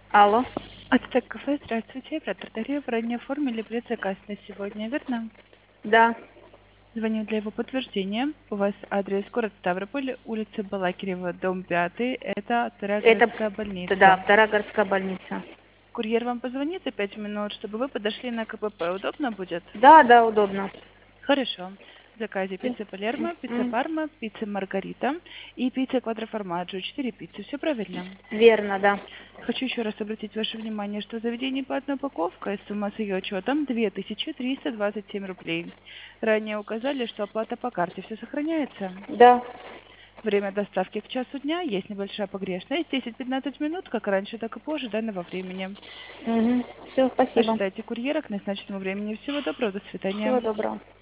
Алло. Ацтек кафе, здравствуйте. Оператор Дарья, вы ранее оформили предзаказ на сегодня, верно? Да. Звоню для его подтверждения. У вас адрес город Ставрополь, улица Балакирева, дом 5. Это вторая Это, городская да, больница. вторая городская больница. Курьер вам позвонит за 5 минут, чтобы вы подошли на КПП. Удобно будет? Да, да, удобно. Хорошо. В заказе пицца Палермо, пицца М, Парма, пицца Маргарита и пицца Квадроформаджо. 4 пиццы. Все правильно? Верно, да. Хочу еще раз обратить ваше внимание, что заведение платная упаковка и сумма с ее учетом 2327 рублей. Ранее указали, что оплата по карте. Все сохраняется? Да. Время доставки к часу дня. Есть небольшая погрешность. 10-15 минут, как раньше, так и по ожиданного времени. Все, спасибо. Ожидайте курьера к назначенному времени. Всего доброго. До Всего свидания. доброго.